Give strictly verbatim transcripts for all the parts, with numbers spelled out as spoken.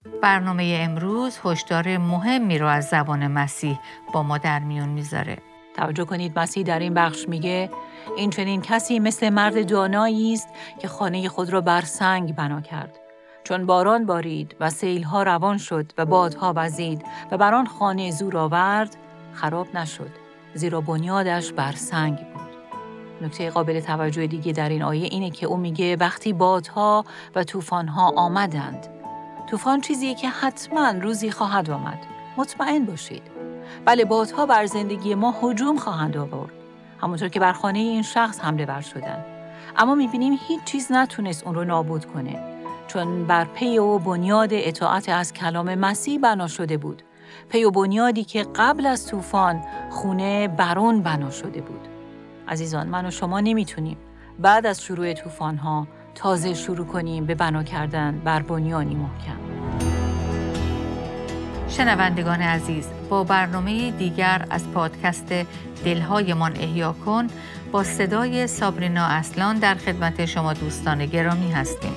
برنامه امروز هشدار مهمی رو از زبان مسیح با ما در میون میذاره. توجه کنید مسیح در این بخش میگه این چنین کسی مثل مرد دانایی است که خانه خود را بر سنگ بنا کرد. چون باران بارید و سیل‌ها روان شد و بادها وزید و بر آن خانه زور آورد، خراب نشد، زیرا بنیادش بر سنگ بود. نکته قابل توجه دیگه در این آیه اینه که او میگه وقتی بادها و طوفان‌ها آمدند. طوفان چیزیه که حتما روزی خواهد آمد. مطمئن باشید. بله، بادها بر زندگی ما هجوم خواهند آورد. همونطور که بر خانه این شخص حمله ور شدن. اما میبینیم هیچ چیز نتونست اون رو نابود کنه. چون بر پی و بنیاد اطاعت از کلام مسیح بنا شده بود. پی و بنیادی که قبل از طوفان خونه برون بنا شده بود. عزیزان، من و شما نمیتونیم بعد از شروع طوفان‌ها تازه شروع کنیم به بنا کردن بر بنیانی محکم. شنوندگان عزیز، با برنامه دیگر از پادکست دلهایمان احیا کن با صدای سابرینا اصلان در خدمت شما دوستان گرامی هستیم.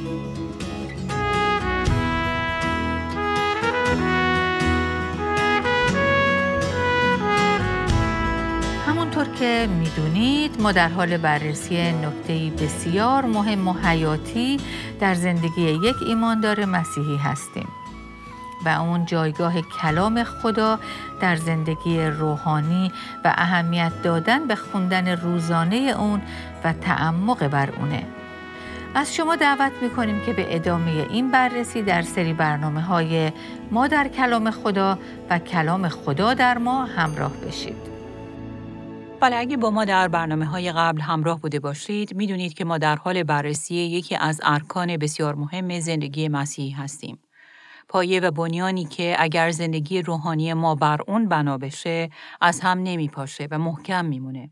همونطور که میدونید ما در حال بررسی نکته‌ای بسیار مهم و حیاتی در زندگی یک ایماندار مسیحی هستیم و اون جایگاه کلام خدا در زندگی روحانی و اهمیت دادن به خوندن روزانه اون و تعمق بر اونه. از شما دعوت میکنیم که به ادامه این بررسی در سری برنامه‌های ما در کلام خدا و کلام خدا در ما همراه بشید. بله، اگه با ما در برنامه‌های قبل همراه بوده باشید، میدونید که ما در حال بررسی یکی از ارکان بسیار مهم زندگی مسیحی هستیم. پایه و بنیانی که اگر زندگی روحانی ما بر اون بنا بشه، از هم نمیپاشه و محکم میمونه.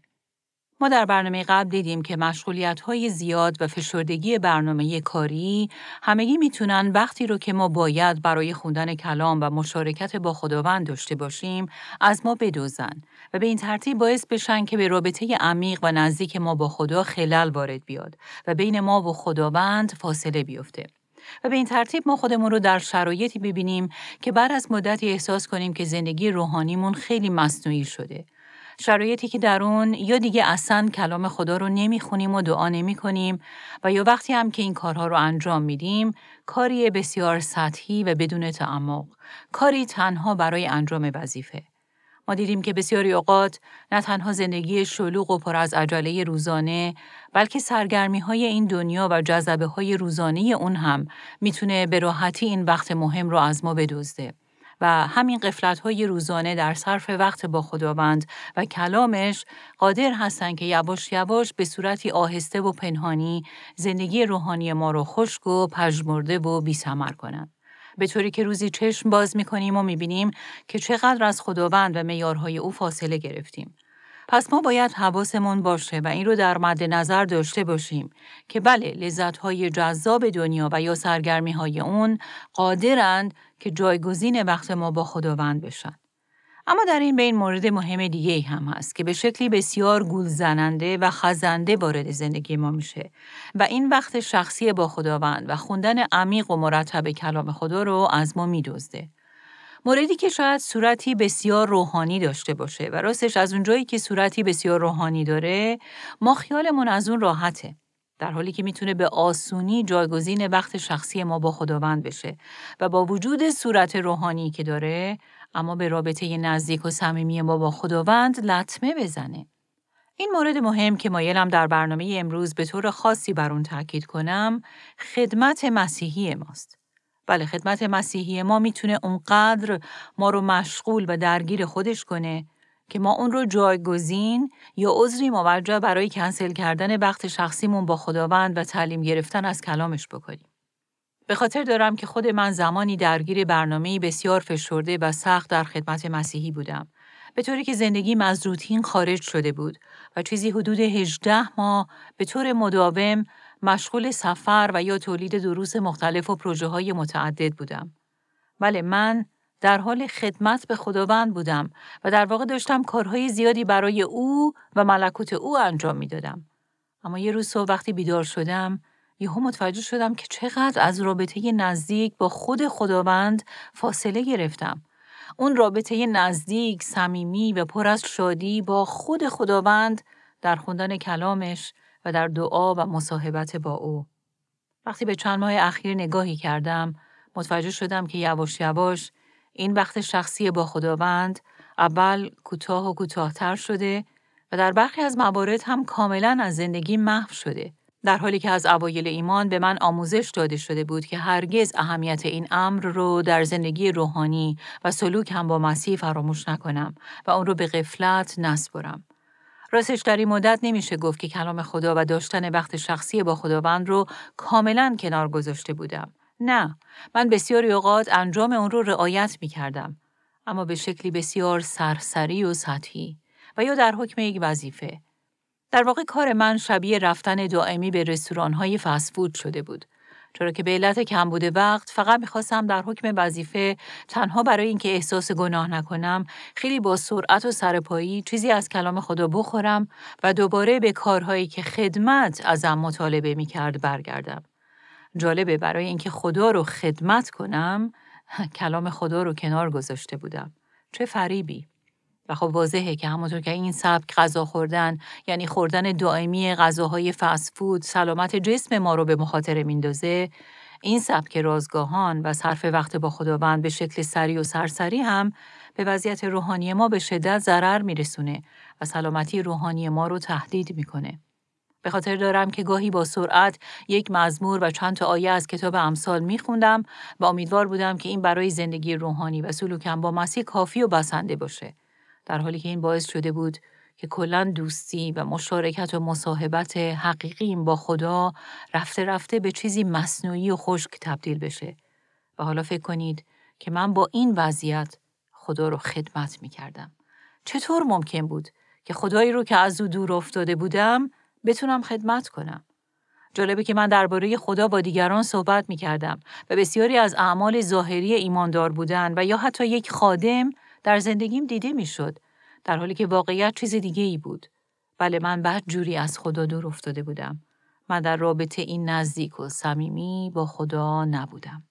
ما در برنامه قبل دیدیم که مشغولیت‌های زیاد و فشردگی برنامه کاری همگی میتونن وقتی رو که ما باید برای خوندن کلام و مشارکت با خداوند داشته باشیم، از ما بدوزن و به این ترتیب باعث بشن که به رابطه عمیق و نزدیک ما با خدا خلل وارد بیاد و بین ما و خداوند فاصله بیفته. و به این ترتیب ما خودمون رو در شرایطی ببینیم که بعد از مدتی احساس کنیم که زندگی روحانیمون خیلی مصنوعی شده. شرایطی که در اون یا دیگه اصلاً کلام خدا رو نمیخونیم و دعا نمی کنیم و یا وقتی هم که این کارها رو انجام میدیم، کاری بسیار سطحی و بدون تعمق، کاری تنها برای انجام وظیفه. ما دیدیم که بسیاری اوقات نه تنها زندگی شلوغ و پر از عجله روزانه، بلکه سرگرمی‌های این دنیا و جذبه‌های روزانه اون هم میتونه به راحتی این وقت مهم رو از ما بدزده. و همین غفلت‌های روزانه در صرف وقت با خداوند و کلامش قادر هستن که یواش یواش به صورتی آهسته و پنهانی زندگی روحانی ما رو خشک و پژمرده و بی‌ثمر کنن. به طوری که روزی چشم باز می‌کنیم و می‌بینیم که چقدر از خداوند و معیارهای او فاصله گرفتیم. پس ما باید حواسمون باشه و این رو در مد نظر داشته باشیم که بله، لذت‌های جذاب دنیا و یا سرگرمی‌های اون قادرند که جایگزین وقت ما با خداوند بشن. اما در این بین مورد مهم دیگه هم هست که به شکلی بسیار گول زننده و خزنده وارد زندگی ما میشه و این وقت شخصی با خداوند و خوندن عمیق و مرتب کلام خدا رو از ما میدزده. موردی که شاید صورتی بسیار روحانی داشته باشه و راستش از اونجایی که صورتی بسیار روحانی داره، ما خیالمون از اون راحته. در حالی که میتونه به آسونی جایگزین وقت شخصی ما با خداوند بشه و با وجود صورت روحانی که داره، اما به رابطه نزدیک و صمیمی ما با خداوند لطمه بزنه. این مورد مهم که مایلم در برنامه امروز به طور خاصی بر اون تاکید کنم، خدمت مسیحی ماست. بله، خدمت مسیحی ما میتونه اونقدر ما رو مشغول و درگیر خودش کنه که ما اون رو جایگزین یا عذری موجه برای کنسل کردن وقت شخصیمون با خداوند و تعلیم گرفتن از کلامش بکنیم. به خاطر دارم که خود من زمانی درگیر برنامه‌ای بسیار فشرده و سخت در خدمت مسیحی بودم، به طوری که زندگیم از روتین خارج شده بود و چیزی حدود هجده ماه به طور مداوم مشغول سفر و یا تولید دروس مختلف و پروژه‌های متعدد بودم. بله، من در حال خدمت به خداوند بودم و در واقع داشتم کارهای زیادی برای او و ملکوت او انجام می‌دادم. اما یه روز صبح وقتی بیدار شدم، یهو متوجه شدم که چقدر از رابطه نزدیک با خود خداوند فاصله گرفتم. اون رابطه نزدیک، صمیمی و پر از شادی با خود خداوند در خوندن کلامش و در دعا و مصاحبت با او. وقتی به چند ماه اخیر نگاهی کردم، متوجه شدم که یواش یواش این وقت شخصی با خداوند اول کوتاه و کوتاه‌تر شده و در برخی از موارد هم کاملاً از زندگی محو شده. در حالی که از اوایل ایمان به من آموزش داده شده بود که هرگز اهمیت این امر رو در زندگی روحانی و سلوک هم با مسیح فراموش نکنم و اون رو به غفلت نسپرم. راستش در این مدت نمیشه گفت که کلام خدا و داشتن وقت شخصی با خداوند رو کاملاً کنار گذاشته بودم. نه، من بسیاری اوقات انجام اون رو رعایت می‌کردم، اما به شکلی بسیار سرسری و سطحی و یا در حکم یک وظیفه. در واقع کار من شبیه رفتن دائمی به رستوران‌های فست فود شده بود. چرا که به علت کمبود وقت فقط می‌خواستم در حکم وظیفه تنها برای اینکه احساس گناه نکنم خیلی با سرعت و سرپایی چیزی از کلام خدا بخورم و دوباره به کارهایی که خدمت ازم مطالبه می‌کرد برگردم. جالبه برای اینکه خدا رو خدمت کنم کلام خدا رو کنار گذاشته بودم. چه فریبی! و خب واضحه که همونطور که این سبک غذا خوردن، یعنی خوردن دائمی غذاهای فست فود، سلامت جسم ما رو به مخاطره میندازه، این سبک رازگاهان و صرف وقت با خداوند به شکل سریع و سرسری هم به وضعیت روحانی ما به شدت ضرر میرسونه و سلامتی روحانی ما رو تهدید میکنه. به خاطر دارم که گاهی با سرعت یک مزمور و چند تا آیه از کتاب امثال میخوندم و امیدوار بودم که این برای زندگی روحانی و سلوکم با مسیح کافی و بسنده باشه. در حالی که این باعث شده بود که کلاً دوستی و مشارکت و مصاحبت حقیقیم با خدا رفته رفته به چیزی مصنوعی و خشک تبدیل بشه. و حالا فکر کنید که من با این وضعیت خدا رو خدمت می کردم. چطور ممکن بود که خدایی رو که از او دور افتاده بودم بتونم خدمت کنم؟ جالبه که من درباره خدا با دیگران صحبت می کردم و بسیاری از اعمال ظاهری ایماندار بودن و یا حتی یک خادم در زندگیم دیده می شد، در حالی که واقعیت چیز دیگه ای بود. بله، من بد جوری از خدا دور افتاده بودم. من در رابطه این نزدیک و صمیمی با خدا نبودم.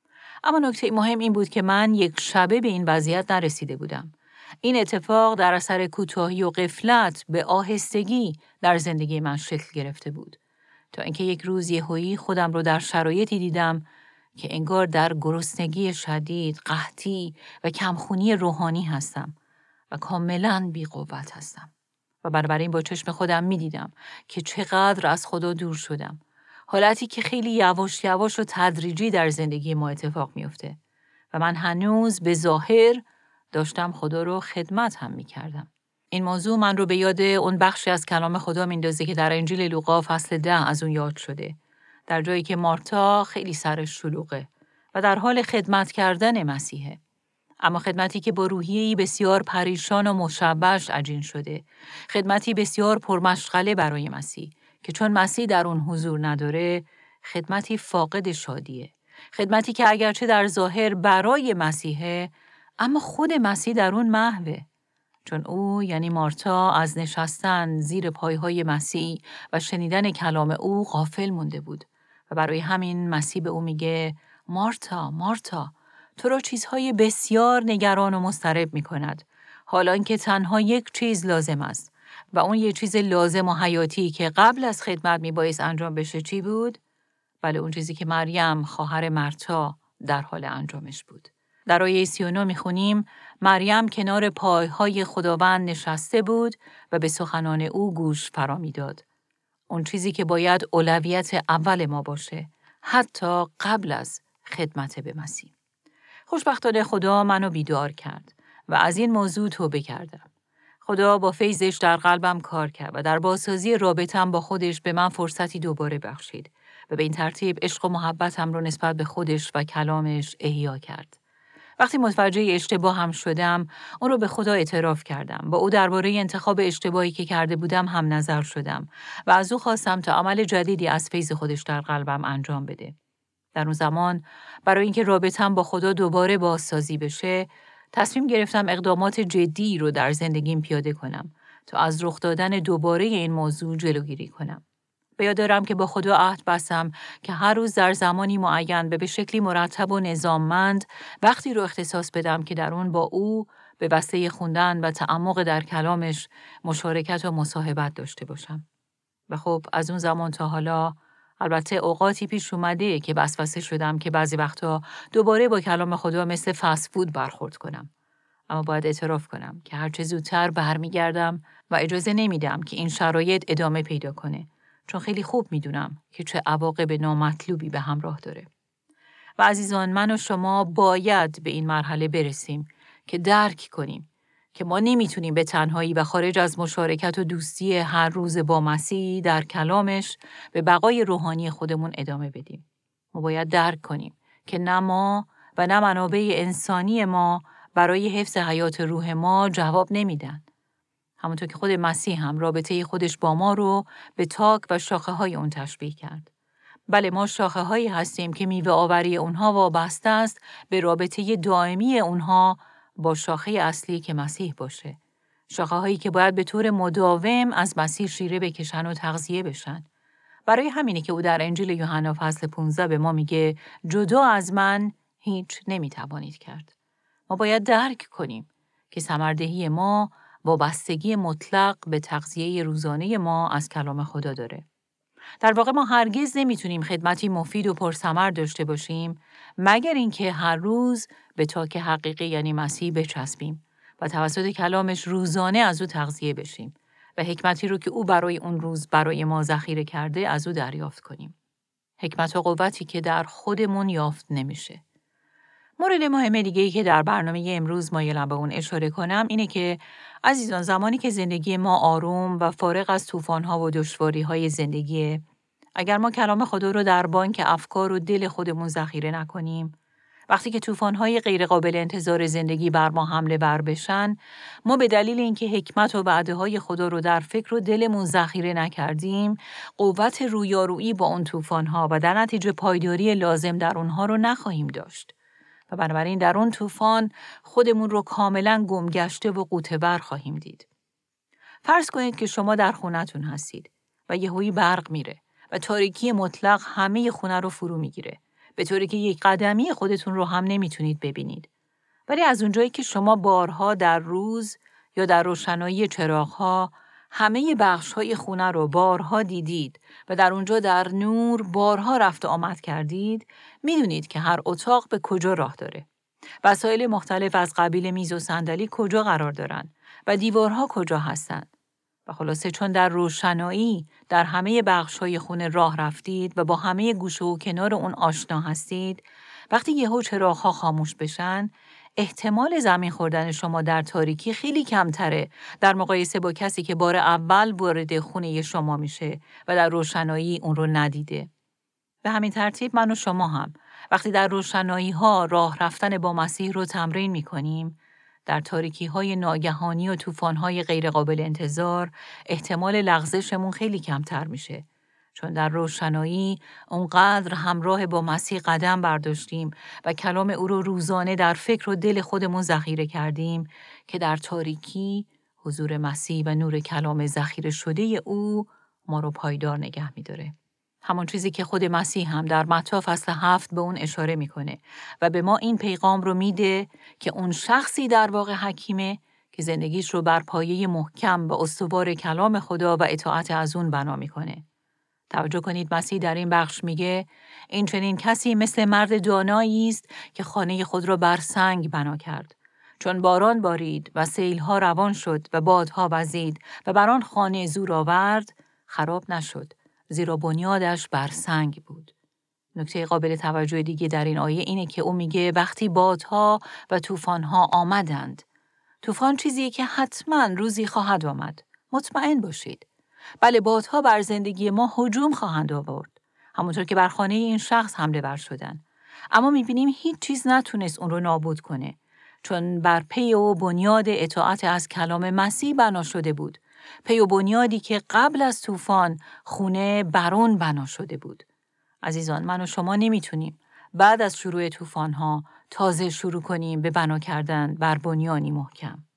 اما نکته مهم این بود که من یک شبه به این وضعیت نرسیده بودم. این اتفاق در اثر کوتاهی و غفلت به آهستگی در زندگی من شکل گرفته بود. تا اینکه یک روز یهویی خودم رو در شرایطی دیدم که انگار در گرسنگی شدید، قحطی و کمخونی روحانی هستم و کاملاً بی‌قوت هستم. و بنابراین با چشم خودم می دیدم که چقدر از خدا دور شدم. حالتی که خیلی یواش یواش و تدریجی در زندگی ما اتفاق می افته. و من هنوز به ظاهر داشتم خدا رو خدمت هم می کردم. این موضوع من رو به یاد اون بخشی از کلام خدا میندازه که در انجیل لوقا فصل ده از اون یاد شده. در جایی که مارتا خیلی سرش شلوغه و در حال خدمت کردن مسیحه. اما خدمتی که با روحیه‌ای بسیار پریشان و مشوش عجین شده. خدمتی بسیار پرمشغله برای مسیح که چون مسیح در اون حضور نداره، خدمتی فاقد شادیه. خدمتی که اگرچه در ظاهر برای مسیحه، اما خود مسیح در اون محوه. چون او یعنی مارتا از نشستن زیر پایهای مسیح و شنیدن کلام او غافل مونده بود و برای همین مسیح به او میگه مارتا، مارتا، تو را چیزهای بسیار نگران و مضطرب می کند. حالان که تنها یک چیز لازم است و اون یک چیز لازم و حیاتی که قبل از خدمت می بایست انجام بشه چی بود؟ بله، اون چیزی که مریم خواهر مرتا در حال انجامش بود. در آیه سی و نه می خونیم مریم کنار پایهای خداوند نشسته بود و به سخنان او گوش فرا می داد. اون چیزی که باید اولویت اول ما باشه، حتی قبل از خدمت به مسیح. خوشبختانه خدا منو بیدار کرد و از این موضوع توبه کردم. خدا با فیضش در قلبم کار کرد و در بازسازی رابطم با خودش به من فرصتی دوباره بخشید و به این ترتیب عشق و محبتم رو نسبت به خودش و کلامش احیا کرد. وقتی متوجه اشتباهم شدم، اون رو به خدا اعتراف کردم. با او درباره انتخاب اشتباهی که کرده بودم هم نظر شدم و از او خواستم تا عمل جدیدی از فیض خودش در قلبم انجام بده. در اون زمان برای اینکه رابطم با خدا دوباره بازسازی بشه، تصمیم گرفتم اقدامات جدی رو در زندگیم پیاده کنم تا از رخ دادن دوباره این موضوع جلوگیری کنم. به یاد دارم که با خدا عهد بستم که هر روز در زمانی معین و به شکلی مرتب و نظاممند وقتی رو اختصاص بدم که در اون با او به وسیله خوندن و تعمق در کلامش مشارکت و مصاحبت داشته باشم. و خب از اون زمان تا حالا البته اوقاتی پیش اومده که وسوسه شدم که بعضی وقتا دوباره با کلام خدا مثل فست فود برخورد کنم. اما باید اعتراف کنم که هرچه زودتر برمیگردم و اجازه نمیدم که این شرایط ادامه پیدا کنه، چون خیلی خوب میدونم که چه عواقب نامطلوبی به همراه داره. و عزیزان، من و شما باید به این مرحله برسیم که درک کنیم که ما نمیتونیم به تنهایی و خارج از مشارکت و دوستی هر روز با مسیح در کلامش به بقای روحانی خودمون ادامه بدیم. ما باید درک کنیم که نه ما و نه منابع انسانی ما برای حفظ حیات روح ما جواب نمیدن. همونطور که خود مسیح هم رابطه خودش با ما رو به تاک و شاخه های اون تشبیه کرد. بله، ما شاخه هایی هستیم که میوه آوری اونها وابسته است به رابطه دائمی اونها با شاخه اصلی که مسیح باشه. شاخه هایی که باید به طور مداوم از مسیح شیره بکشن و تغذیه بشن. برای همینه که او در انجیل یوحنا فصل پانزده به ما میگه جدا از من هیچ نمیتوانید کرد. ما باید درک کنیم که ثمردهی ما وابستگی مطلق به تغذیه روزانه ما از کلام خدا داره. در واقع ما هرگز نمیتونیم خدمتی مفید و پرثمر داشته باشیم مگر اینکه هر روز به تاک حقیقی یعنی مسیح بچسبیم و توسط کلامش روزانه از او تغذیه بشیم و حکمتی رو که او برای اون روز برای ما ذخیره کرده از او دریافت کنیم. حکمت و قوتی که در خودمون یافت نمیشه. مورد مهم دیگه‌ای که در برنامه امروز مایلم به اون اشاره کنم اینه که عزیزان، زمانی که زندگی ما آروم و فارغ از طوفان‌ها و دشواری‌های زندگی، اگر ما کلام خدا رو در بانک افکار و دل خودمون ذخیره نکنیم، وقتی که طوفان‌های غیرقابل انتظار زندگی بر ما حمله بر بشن، ما به دلیل اینکه حکمت و وعده‌های خدا رو در فکر و دلمون ذخیره نکردیم، قوت رویارویی با اون طوفان‌ها و در نتیجه پایداری لازم در اونها رو نخواهیم داشت. و بنابراین در اون طوفان خودمون رو کاملا گمگشته و غوطه‌ور خواهیم دید. فرض کنید که شما در خونتون هستید و یهویی برق میره و تاریکی مطلق همه خونه رو فرو میگیره، به طوری که یک قدمی خودتون رو هم نمیتونید ببینید. ولی از اونجایی که شما بارها در روز یا در روشنایی چراغ‌ها همه بخش‌های خونه رو بارها دیدید و در اونجا در نور بارها رفت و آمد کردید، میدونید که هر اتاق به کجا راه داره. وسایل مختلف از قبیل میز و صندلی کجا قرار دارن و دیوارها کجا هستن. و خلاصه چون در روشنایی در همه بخش‌های خونه راه رفتید و با همه گوشه و کنار اون آشنا هستید، وقتی یهو چراغ‌ها خاموش بشن، احتمال زمین خوردن شما در تاریکی خیلی کمتره در مقایسه با کسی که بار اول وارد خونه شما میشه و در روشنایی اون رو ندیده. به همین ترتیب من و شما هم وقتی در روشنایی ها راه رفتن با مسیح رو تمرین میکنیم، در تاریکی های ناگهانی و طوفان های غیر قابل انتظار احتمال لغزشمون خیلی کمتر میشه. چون در روشنایی اونقدر همراه با مسیح قدم برداشتیم و کلام او رو روزانه در فکر و دل خودمون ذخیره کردیم که در تاریکی حضور مسیح و نور کلام ذخیره شده او ما رو پایدار نگه می‌داره. همون چیزی که خود مسیح هم در متی فصل هفت به اون اشاره میکنه و به ما این پیغام رو میده که اون شخصی در واقع حکیمه که زندگیش رو بر پایه محکم و استوار کلام خدا و اطاعت از اون بنا میکنه. توجه کنید مسیح در این بخش میگه این چنین کسی مثل مرد دانایی است که خانه خود را بر سنگ بنا کرد. چون باران بارید و سیلها روان شد و بادها وزید و بر آن خانه زور آورد، خراب نشد، زیرا بنیادش بر سنگ بود. نکته قابل توجه دیگه در این آیه اینه که او میگه وقتی بادها و طوفان‌ها آمدند. طوفان چیزیه که حتما روزی خواهد آمد. مطمئن باشید. بله، بادها بر زندگی ما هجوم خواهند آورد. همونطور که بر خانه این شخص حمله ور شدن. اما میبینیم هیچ چیز نتونست اون رو نابود کنه. چون بر پی و بنیاد اطاعت از کلام مسیح بنا شده بود. پی و بنیادی که قبل از طوفان خونه برون بنا شده بود. عزیزان، من و شما نمیتونیم بعد از شروع طوفان‌ها تازه شروع کنیم به بنا کردن بر بنیانی محکم.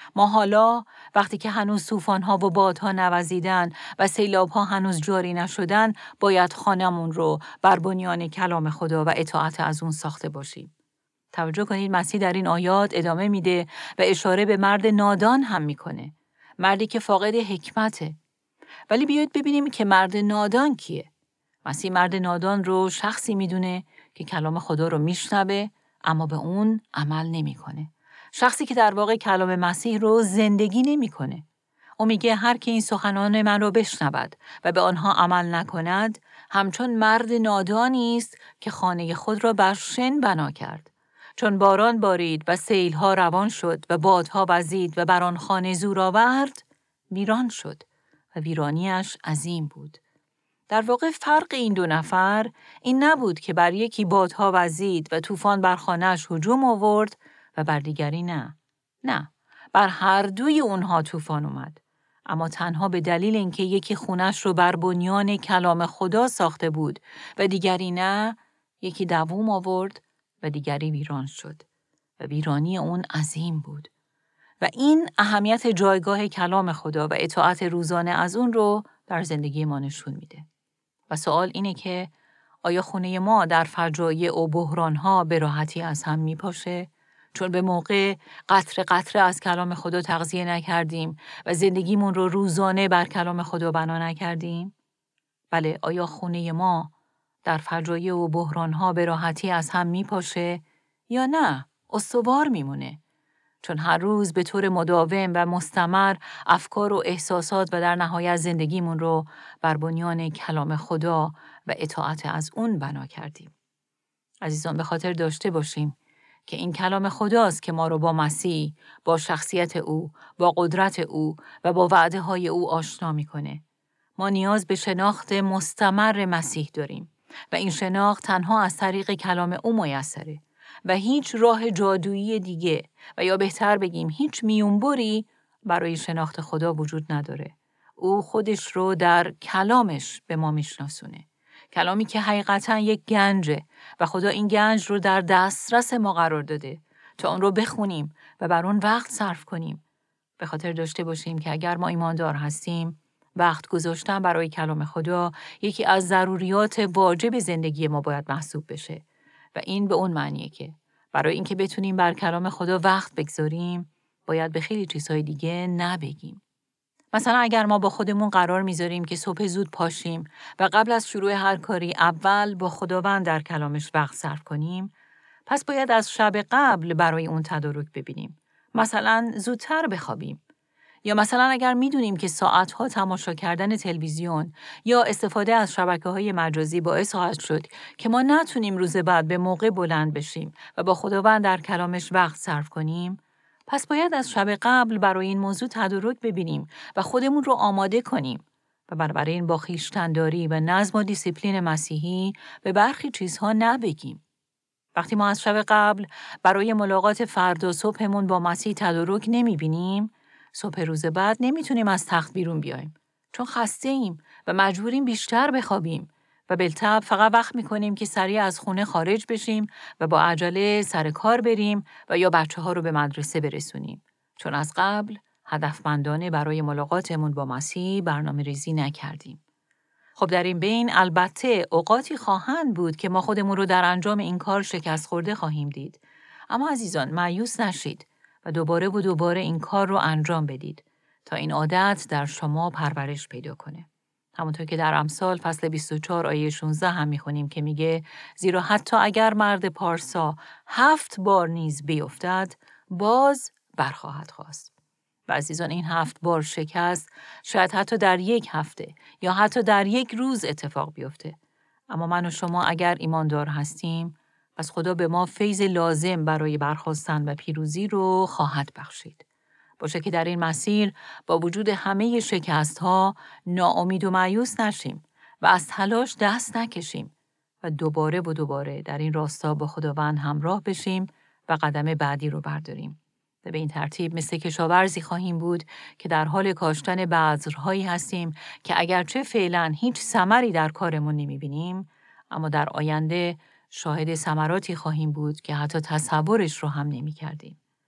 ما حالا وقتی که هنوز طوفان‌ها و بادها نوزیدن و سیلاب‌ها هنوز جاری نشدن، باید خانمون رو بر بنیان کلام خدا و اطاعت از اون ساخته باشیم. توجه کنید مسیح در این آیات ادامه میده و اشاره به مرد نادان هم میکنه. مردی که فاقد حکمته. ولی بیایید ببینیم که مرد نادان کیه. مسیح مرد نادان رو شخصی میدونه که کلام خدا رو میشنوه اما به اون عمل نمیکنه. شخصی که در واقع کلام مسیح رو زندگی نمیکنه. او میگه هر که این سخنان من رو بشنود و به آنها عمل نکند، همچون مرد نادانی است که خانه خود را بر شن بنا کرد. چون باران بارید و سیلها روان شد و بادها وزید و بر آن خانه زور آورد، ویران شد و ویرانیش عظیم بود. در واقع فرق این دو نفر این نبود که بر یکی بادها وزید و طوفان بر خانه‌اش هجوم آورد و بر دیگری نه. نه، بر هر دوی اونها طوفان اومد. اما تنها به دلیل اینکه یکی خونش رو بر بنیان کلام خدا ساخته بود و دیگری نه، یکی دوام آورد و دیگری ویران شد و ویرانی اون عظیم بود. و این اهمیت جایگاه کلام خدا و اطاعت روزانه از اون رو در زندگی ما نشون میده. و سوال اینه که آیا خونه ما در فجایع و بحران‌ها به راحتی از هم میپاشه؟ چون به موقع قطره قطره از کلام خدا تغذیه نکردیم و زندگیمون رو روزانه بر کلام خدا بنا نکردیم؟ بله، آیا خونه ما در فجایع و بحران‌ها به راحتی از هم میپاشه یا نه؟ استوار میمونه. چون هر روز به طور مداوم و مستمر افکار و احساسات و در نهایت زندگیمون رو بر بنیان کلام خدا و اطاعت از اون بنا کردیم. عزیزان، به خاطر داشته باشیم که این کلام خداست که ما رو با مسیح، با شخصیت او، با قدرت او و با وعده های او آشنا میکنه. ما نیاز به شناخت مستمر مسیح داریم و این شناخت تنها از طریق کلام او میسره و هیچ راه جادویی دیگه و یا بهتر بگیم هیچ میونبری برای شناخت خدا وجود نداره. او خودش رو در کلامش به ما میشناسونه. کلامی که حقیقتا یک گنجه و خدا این گنج رو در دسترس ما قرار داده تا اون رو بخونیم و بر اون وقت صرف کنیم. به خاطر داشته باشیم که اگر ما ایماندار هستیم، وقت گذاشتن برای کلام خدا یکی از ضروریات واجب زندگی ما باید محسوب بشه. و این به اون معنیه که برای اینکه بتونیم بر کلام خدا وقت بگذاریم، باید به خیلی چیزهای دیگه نبگیم. مثلا اگر ما با خودمون قرار میذاریم که صبح زود پاشیم و قبل از شروع هر کاری اول با خداوند در کلامش وقت صرف کنیم، پس باید از شب قبل برای اون تدارک ببینیم. مثلا زودتر بخوابیم. یا مثلا اگر میدونیم که ساعتها تماشا کردن تلویزیون یا استفاده از شبکه‌های مجازی باعث خواهد شد که ما نتونیم روز بعد به موقع بلند بشیم و با خداوند در کلامش وقت صرف کنیم، پس باید از شب قبل برای این موضوع تدارک ببینیم و خودمون رو آماده کنیم و بنابراین با خویشتن‌داری و نظم و دیسیپلین مسیحی به برخی چیزها نبگیم. وقتی ما از شب قبل برای ملاقات فردا صبحمون با مسیح تدارک نمی‌بینیم، صبح روز بعد نمیتونیم از تخت بیرون بیایم چون خسته ایم و مجبوریم بیشتر بخوابیم و بالطبع فقط وقت میکنیم که سریع از خونه خارج بشیم و با عجله سر کار بریم و یا بچه ها رو به مدرسه برسونیم چون از قبل هدفمندانه برای ملاقاتمون با مسیح برنامه ریزی نکردیم. خب در این بین البته اوقاتی خواهند بود که ما خودمون رو در انجام این کار شکست خورده خواهیم دید. اما عزیزان مایوس نشید و دوباره و دوباره این کار رو انجام بدید تا این عادت در شما پرورش پیدا کنه. همونطور که در امثال فصل بیست و چهار آیه شانزده هم میخونیم که میگه زیرا حتی اگر مرد پارسا هفت بار نیز بیفتد باز برخواهد خواست. و عزیزان این هفت بار شکست شاید حتی در یک هفته یا حتی در یک روز اتفاق بیفته. اما من و شما اگر ایماندار هستیم پس خدا به ما فیض لازم برای برخاستن و پیروزی رو خواهد بخشید. باشه که در این مسیر با وجود همه شکست ها ناامید و مایوس نشیم و از تلاش دست نکشیم و دوباره و دوباره در این راستا با خداوند همراه بشیم و قدم بعدی رو برداریم. و به این ترتیب مثل کشاورزی خواهیم بود که در حال کاشتن بذرهایی هستیم که اگرچه فعلا هیچ ثمری در کارمون نمیبینیم، اما در آینده شاهد ثمراتی خواهیم بود که حتی تصورش رو هم نمی کردیم.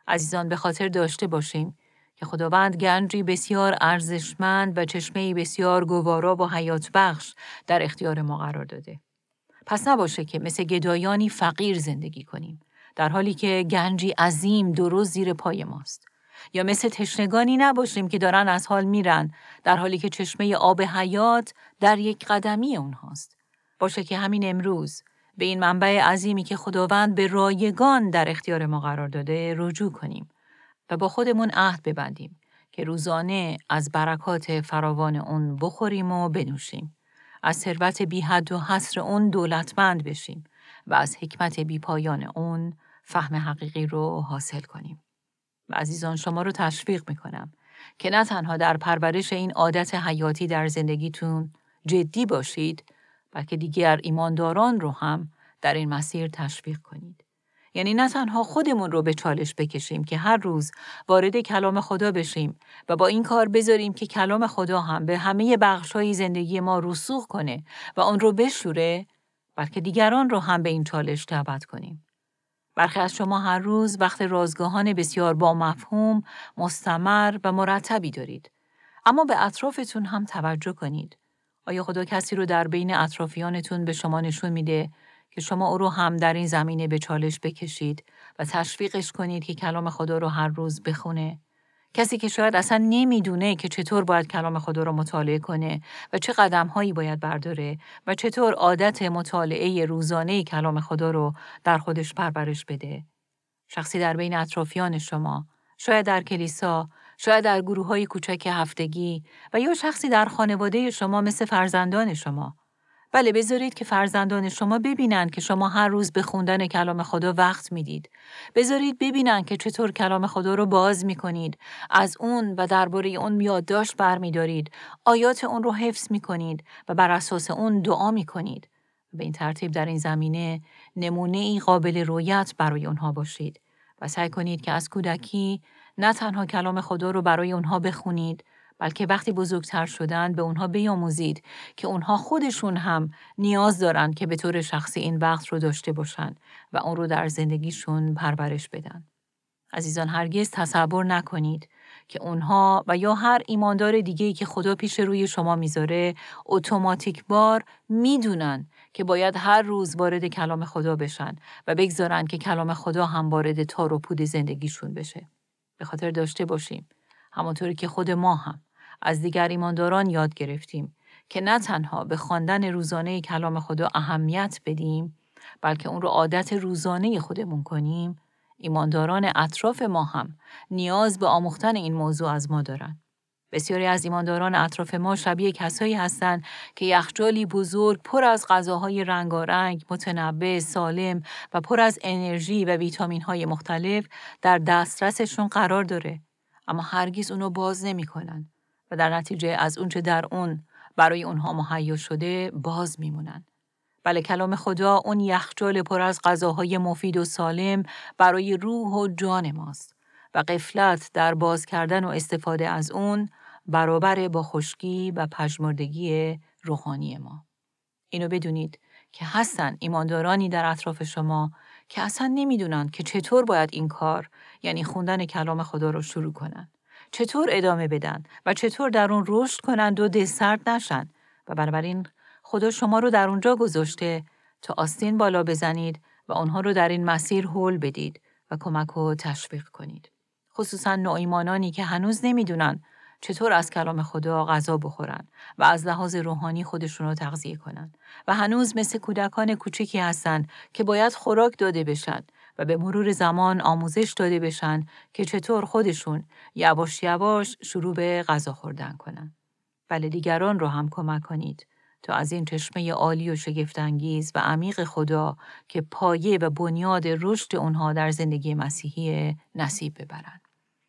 عزیزان، به خاطر داشته باشیم که خداوند گنجی بسیار ارزشمند و چشمه‌ای بسیار گوارا و حیات بخش در اختیار ما قرار داده. پس نباشه که مثل گدایانی فقیر زندگی کنیم، در حالی که گنجی عظیم درست زیر پای ماست. یا مثل تشنگانی نباشیم که دارن از حال میرن، در حالی که چشمه آب حیات در یک قدمی اونهاست. باشه که همین امروز به این منبع عظیمی که خداوند به رایگان در اختیار ما قرار داده رجوع کنیم و با خودمون عهد ببندیم که روزانه از برکات فراوان اون بخوریم و بنوشیم، از ثروت بی حد و حصر اون دولتمند بشیم و از حکمت بی پایان اون فهم حقیقی رو حاصل کنیم. و عزیزان، شما رو تشویق میکنم که نه تنها در پرورش این عادت حیاتی در زندگیتون جدی باشید، بلکه دیگر ایمانداران رو هم در این مسیر تشویق کنید. یعنی نه تنها خودمون رو به چالش بکشیم که هر روز وارد کلام خدا بشیم و با این کار بذاریم که کلام خدا هم به همه بخش‌های زندگی ما رسوخ کنه و اون رو بشوره، بلکه دیگران رو هم به این چالش دعوت کنیم. برخی از شما هر روز وقت رازگاهان بسیار با مفهوم، مستمر و مرتبی دارید. اما به اطرافتون هم توجه کنید. آیا خدا کسی رو در بین اطرافیانتون به شما نشون میده که شما او رو هم در این زمینه به چالش بکشید و تشویقش کنید که کلام خدا رو هر روز بخونه؟ کسی که شاید اصلا نمیدونه که چطور باید کلام خدا رو مطالعه کنه و چه قدم‌هایی باید برداره و چطور عادت مطالعه روزانه کلام خدا رو در خودش پرورش بده. شخصی در بین اطرافیان شما، شاید در کلیسا، شاید در گروه‌های کوچک هفتگی و یا شخصی در خانواده شما مثل فرزندان شما. بله، بذارید که فرزندان شما ببینن که شما هر روز به خوندن کلام خدا وقت میدید. بذارید ببینن که چطور کلام خدا رو باز میکنید، از اون و درباره اون یادداشت برمیدارید، آیات اون رو حفظ میکنید و بر اساس اون دعا میکنید. به این ترتیب در این زمینه نمونه‌ای قابل رؤیت برای اونها باشید و سعی کنید که از کودکی نه تنها کلام خدا رو برای اونها بخونید، بلکه وقتی بزرگتر شدن به اونها بیاموزید که اونها خودشون هم نیاز دارن که به طور شخصی این وقت رو داشته باشن و اون رو در زندگیشون پرورش بدن. عزیزان، هرگز تصور نکنید که اونها و یا هر ایماندار دیگه‌ای که خدا پیش روی شما میذاره اتوماتیک بار میدونن که باید هر روز وارد کلام خدا بشن و بگذارن که کلام خدا هم وارد تار و پود زندگیشون بشه. به خاطر داشته باشیم همونطوری که خود ما هم از دیگر ایمانداران یاد گرفتیم که نه تنها به خواندن روزانه کلام خدا اهمیت بدیم، بلکه اون رو عادت روزانه خودمون کنیم، ایمانداران اطراف ما هم نیاز به آموختن این موضوع از ما دارن. بسیاری از ایمانداران اطراف ما شبیه کسایی هستند که یخچالی بزرگ پر از غذاهای رنگارنگ، متنوع، سالم و پر از انرژی و ویتامین‌های مختلف در دسترسشون قرار داره، اما هرگز اونو باز نمی‌کنن و در نتیجه از اونچه در اون برای اونها مهیا شده باز میمونن. بله، کلام خدا اون یخچال پر از غذاهای مفید و سالم برای روح و جان ماست و غفلت در باز کردن و استفاده از اون برابر با خشکی و پژمردگی روحانی ما. اینو بدونید که هستن ایماندارانی در اطراف شما که اصلا نمیدونن که چطور باید این کار، یعنی خوندن کلام خدا رو شروع کنن، چطور ادامه بدن و چطور در اون رشد کنند و دلسرد نشن و بنابراین خدا شما رو در اونجا گذاشته تا آستین بالا بزنید و اونها رو در این مسیر هول بدید و کمک و تشویق کنید. خصوصا نوعیمانانی که هنوز نمیدونن چطور از کلام خدا غذا بخورن و از لحاظ روحانی خودشون رو تغذیه کنن و هنوز مثل کودکان کوچکی هستن که باید خوراک داده بشن و به مرور زمان آموزش داده بشن که چطور خودشون یواش یواش شروع به غذا خوردن کنن. بله، دیگران رو هم کمک کنید تا از این چشمه عالی و شگفت‌انگیز و عمیق خدا که پایه و بنیاد رشد اونها در زندگی مسیحی نصیب ببرن.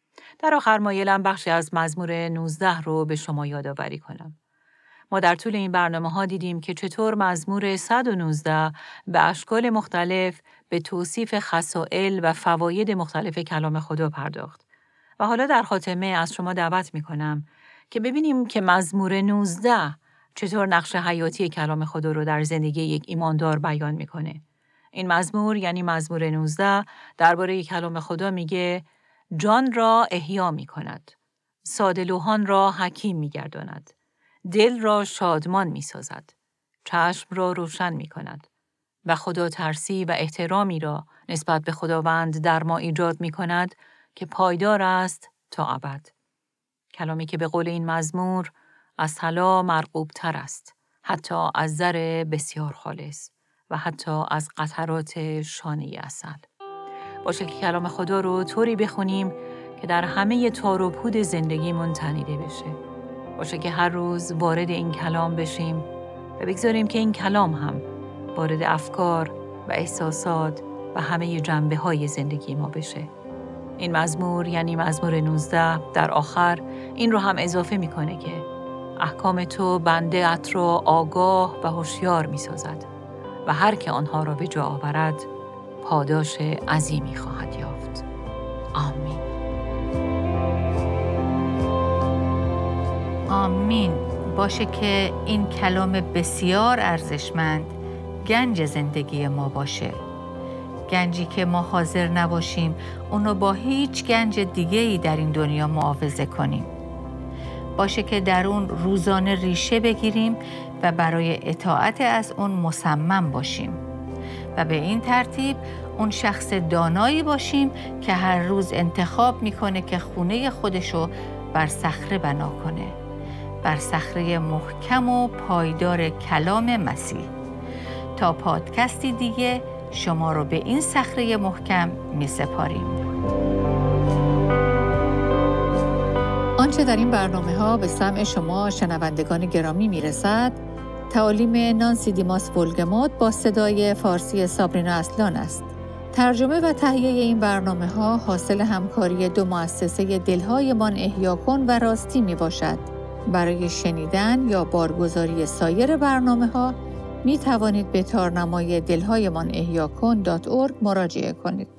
در آخر مایلم بخشی از مزمور نوزده رو به شما یادآوری کنم. ما در طول این برنامه ها دیدیم که چطور مزمور صد و نوزده به اشکال مختلف به توصیف خصائل و فواید مختلف کلام خدا پرداخت. و حالا در خاتمه از شما دعوت می کنم که ببینیم که مزمور نوزده چطور نقش حیاتی کلام خدا رو در زندگی یک ایماندار بیان میکنه. این مزمور یعنی مزمور نوزده درباره کلام خدا میگه جان را احیا می کند. ساده‌لوحان را حکیم می گرداند. دل را شادمان می سازد. چشم را روشن می کند. و خدا ترسی و احترامی را نسبت به خداوند در ما ایجاد می کند که پایدار است تا ابد. کلامی که به قول این مزمور از طلا مرغوب تر است، حتی از زر بسیار خالص و حتی از قطرات شانه عسل. باشه که کلام خدا رو طوری بخونیم که در همه تار و پود زندگیمون تنیده بشه. باشه که هر روز وارد این کلام بشیم و بگذاریم که این کلام هم وارد افکار و احساسات و همه جنبه های زندگی ما بشه. این مزمور یعنی مزمور نوزده در آخر این رو هم اضافه میکنه که احکام تو بنده ات را آگاه و هوشیار میسازد و هر که آنها را به جا آورد پاداش عظیمی خواهد یافت. آمین. آمین. باشه که این کلام بسیار ارزشمند گنج زندگی ما باشه. گنجی که ما حاضر نباشیم اونو با هیچ گنج دیگه‌ای در این دنیا معاوضه کنیم. باشه که در اون روزانه ریشه بگیریم و برای اطاعت از اون مصمم باشیم و به این ترتیب اون شخص دانایی باشیم که هر روز انتخاب میکنه که خونه خودشو بر صخره بنا کنه، بر صخره محکم و پایدار کلام مسیح. تا پادکستی دیگه شما رو به این صخره محکم می سپاریم. آنچه در این برنامه ها به سمع شما شنوندگان گرامی می رسد، تعالیم نانسی دیماس وولگموت با صدای فارسی سابرینا اصلان است. ترجمه و تهیه این برنامه ها حاصل همکاری دو مؤسسه دلهایمان احیا کن و راستی می باشد. برای شنیدن یا بارگزاری سایر برنامه ها می توانید به تارنمای دلهایمان احیا کن دات اورگ مراجعه کنید.